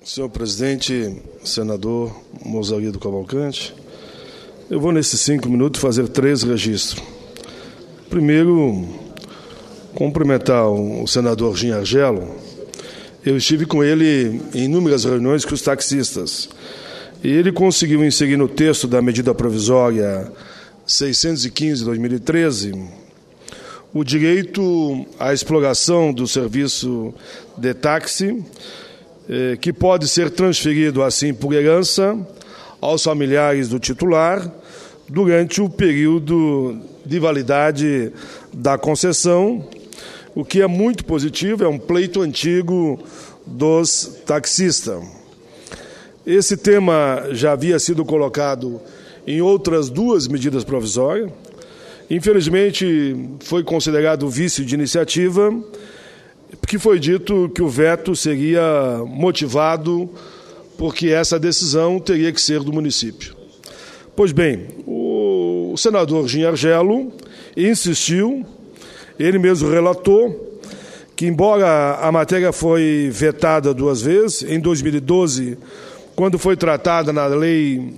Senhor presidente, senador Mozarido Cavalcante, eu vou nesses 5 minutos fazer 3 registros. Primeiro, cumprimentar o senador Gin Argelo. Eu estive com ele em inúmeras reuniões com os taxistas e ele conseguiu inserir no texto da medida provisória 615 de 2013 o direito à exploração do serviço de táxi, que pode ser transferido, assim, por herança aos familiares do titular durante o período de validade da concessão, o que é muito positivo, é um pleito antigo dos taxistas. Esse tema já havia sido colocado em outras 2 medidas provisórias. Infelizmente, foi considerado vício de iniciativa, porque foi dito que o veto seria motivado porque essa decisão teria que ser do município. Pois bem, o senador Gin Argelo insistiu, ele mesmo relatou, que embora a matéria foi vetada 2 vezes, em 2012, quando foi tratada na Lei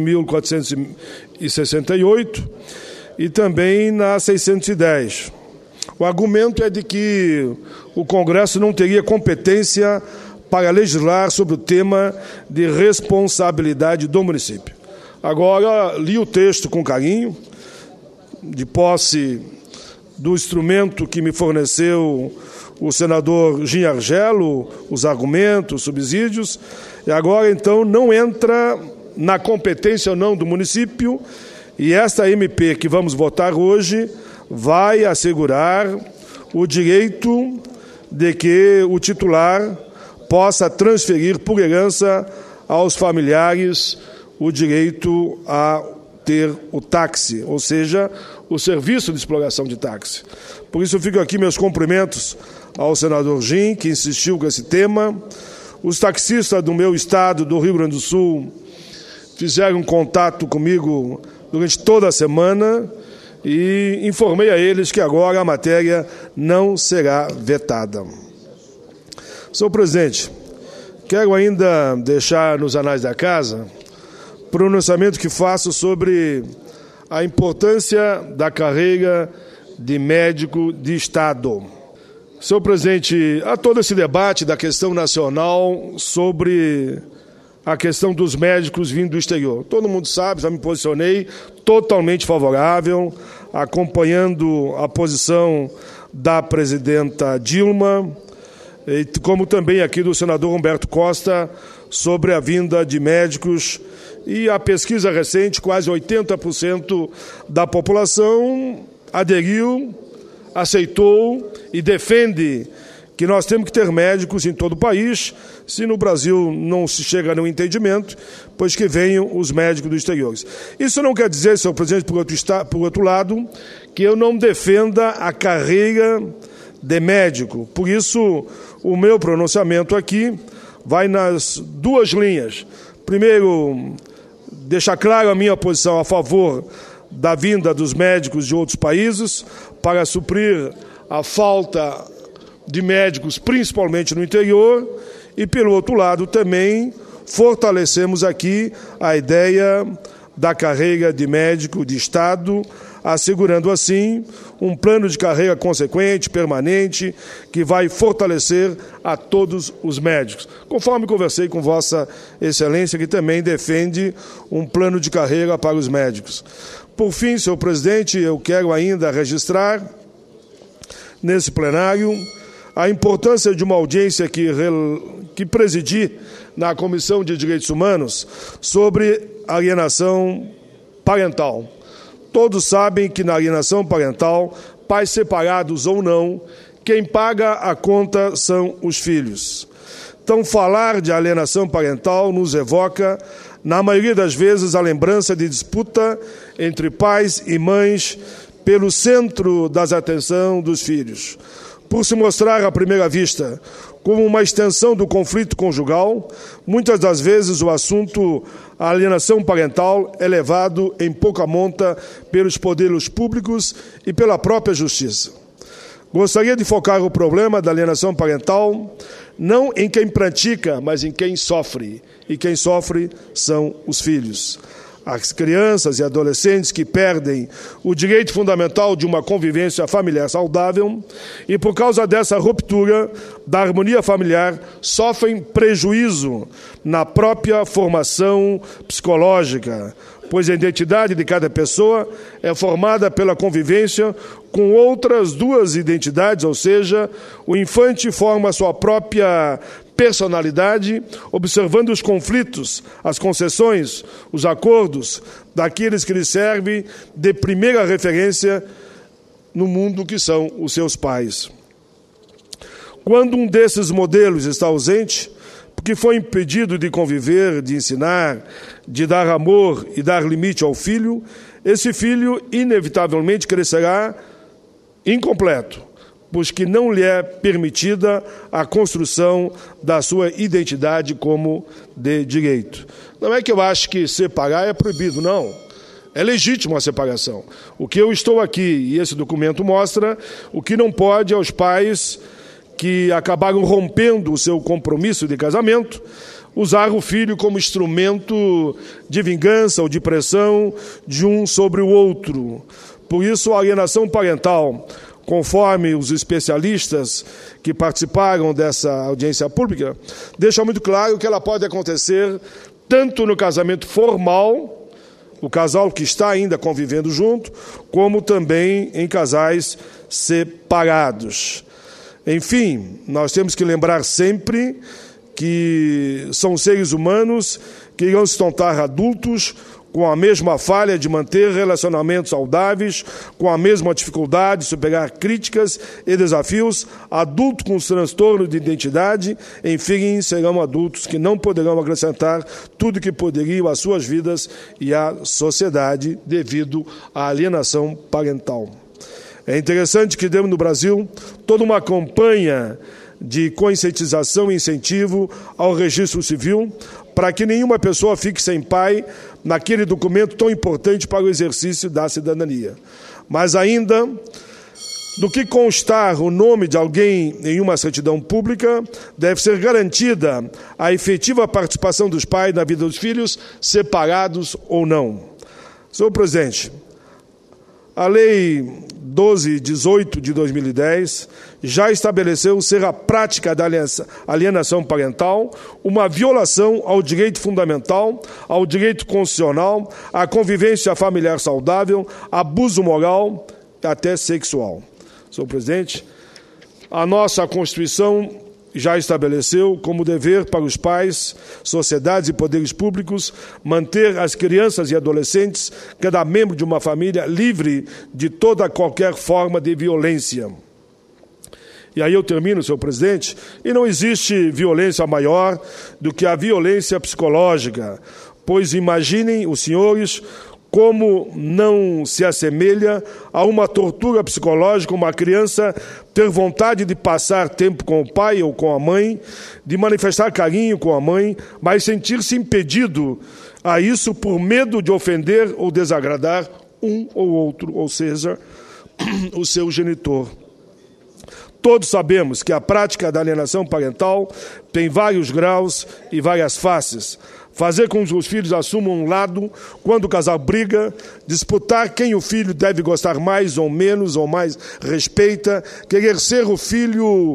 12.468, e também na 610. O argumento é de que o Congresso não teria competência para legislar sobre o tema de responsabilidade do município. Agora, li o texto com carinho, de posse do instrumento que me forneceu o senador Gin Argelo, os argumentos, os subsídios, e agora, então, não entra na competência ou não do município, e esta MP que vamos votar hoje vai assegurar o direito de que o titular possa transferir por herança aos familiares o direito a ter o táxi, ou seja, o serviço de exploração de táxi. Por isso, eu fico aqui meus cumprimentos ao senador Gin, que insistiu com esse tema. Os taxistas do meu estado, do Rio Grande do Sul, fizeram contato comigo durante toda a semana e informei a eles que agora a matéria não será vetada. Senhor presidente, quero ainda deixar nos anais da casa o pronunciamento que faço sobre a importância da carreira de médico de Estado. Senhor presidente, há todo esse debate da questão nacional sobre a questão dos médicos vindo do exterior. Todo mundo sabe, já me posicionei totalmente favorável, acompanhando a posição da presidenta Dilma, como também aqui do senador Humberto Costa, sobre a vinda de médicos. E a pesquisa recente, quase 80% da população aderiu, aceitou e defende que nós temos que ter médicos em todo o país. Se no Brasil não se chega a nenhum entendimento, pois que venham os médicos do exterior. Isso não quer dizer, senhor presidente, por outro lado, que eu não defenda a carreira de médico. Por isso, o meu pronunciamento aqui vai nas 2 linhas. Primeiro, deixar claro a minha posição a favor da vinda dos médicos de outros países para suprir a falta de médicos, principalmente no interior, e, pelo outro lado, também fortalecemos aqui a ideia da carreira de médico de Estado, assegurando, assim, um plano de carreira consequente, permanente, que vai fortalecer a todos os médicos. Conforme conversei com Vossa Excelência, que também defende um plano de carreira para os médicos. Por fim, senhor presidente, eu quero ainda registrar, nesse plenário, a importância de uma audiência que presidi na Comissão de Direitos Humanos sobre alienação parental. Todos sabem que na alienação parental, pais separados ou não, quem paga a conta são os filhos. Então, falar de alienação parental nos evoca, na maioria das vezes, a lembrança de disputa entre pais e mães pelo centro das atenções dos filhos. Por se mostrar à primeira vista como uma extensão do conflito conjugal, muitas das vezes o assunto alienação parental é levado em pouca monta pelos poderes públicos e pela própria justiça. Gostaria de focar o problema da alienação parental não em quem pratica, mas em quem sofre. E quem sofre são os filhos. As crianças e adolescentes que perdem o direito fundamental de uma convivência familiar saudável e, por causa dessa ruptura da harmonia familiar, sofrem prejuízo na própria formação psicológica, pois a identidade de cada pessoa é formada pela convivência com outras duas identidades, ou seja, o infante forma a sua própria personalidade, observando os conflitos, as concessões, os acordos daqueles que lhe servem de primeira referência no mundo, que são os seus pais. Quando um desses modelos está ausente, porque foi impedido de conviver, de ensinar, de dar amor e dar limite ao filho, esse filho inevitavelmente crescerá incompleto, pois que não lhe é permitida a construção da sua identidade como de direito. Não é que eu acho que separar é proibido, não. É legítima a separação. O que eu estou aqui, e esse documento mostra, o que não pode é os pais que acabaram rompendo o seu compromisso de casamento, usar o filho como instrumento de vingança ou de pressão de um sobre o outro. Por isso, a alienação parental, conforme os especialistas que participaram dessa audiência pública, deixa muito claro que ela pode acontecer tanto no casamento formal, o casal que está ainda convivendo junto, como também em casais separados. Enfim, nós temos que lembrar sempre que são seres humanos que irão se tornar adultos com a mesma falha de manter relacionamentos saudáveis, com a mesma dificuldade de superar críticas e desafios, adultos com transtorno de identidade, enfim, serão adultos que não poderão acrescentar tudo que poderiam às suas vidas e à sociedade devido à alienação parental. É interessante que temos no Brasil toda uma campanha de conscientização e incentivo ao registro civil para que nenhuma pessoa fique sem pai naquele documento tão importante para o exercício da cidadania. Mas ainda, do que constar o nome de alguém em uma certidão pública, deve ser garantida a efetiva participação dos pais na vida dos filhos, separados ou não. Senhor presidente, a Lei 1218 de 2010 já estabeleceu ser a prática da alienação parental uma violação ao direito fundamental, ao direito constitucional, à convivência familiar saudável, abuso moral e até sexual. Senhor presidente, a nossa Constituição já estabeleceu como dever para os pais, sociedades e poderes públicos manter as crianças e adolescentes, cada membro de uma família, livre de toda qualquer forma de violência. E aí eu termino, senhor presidente, e não existe violência maior do que a violência psicológica, pois imaginem os senhores como não se assemelha a uma tortura psicológica, uma criança ter vontade de passar tempo com o pai ou com a mãe, de manifestar carinho com a mãe, mas sentir-se impedido a isso por medo de ofender ou desagradar um ou outro, ou seja, o seu genitor. Todos sabemos que a prática da alienação parental tem vários graus e várias faces. Fazer com que os filhos assumam um lado quando o casal briga, disputar quem o filho deve gostar mais ou menos, ou mais respeita, querer ser o filho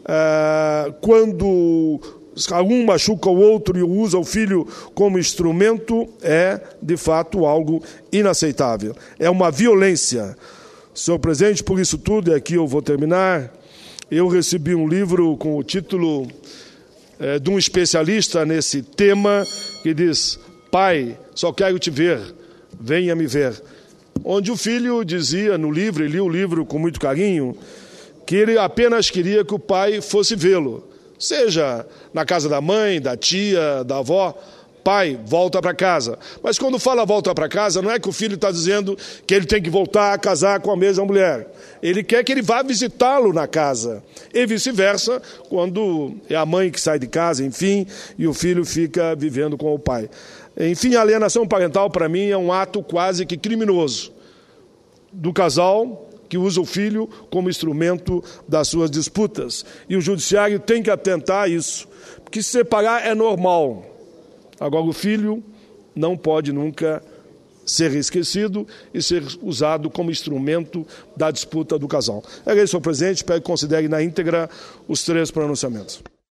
quando um machuca o outro e usa o filho como instrumento, é, de fato, algo inaceitável. É uma violência. Senhor presidente, por isso tudo, e aqui eu vou terminar, eu recebi um livro com o título de um especialista nesse tema, que diz: pai, só quero te ver, venha me ver. Onde o filho dizia no livro, ele lia o livro com muito carinho, que ele apenas queria que o pai fosse vê-lo, seja na casa da mãe, da tia, da avó. Pai, volta para casa. Mas quando fala volta para casa, não é que o filho está dizendo que ele tem que voltar a casar com a mesma mulher. Ele quer que ele vá visitá-lo na casa. E vice-versa, quando é a mãe que sai de casa, enfim, e o filho fica vivendo com o pai. Enfim, a alienação parental, para mim, é um ato quase que criminoso do casal que usa o filho como instrumento das suas disputas. E o judiciário tem que atentar a isso, porque se separar é normal. Agora, o filho não pode nunca ser esquecido e ser usado como instrumento da disputa do casal. É isso, senhor presidente. Espero que considere na íntegra os 3 pronunciamentos.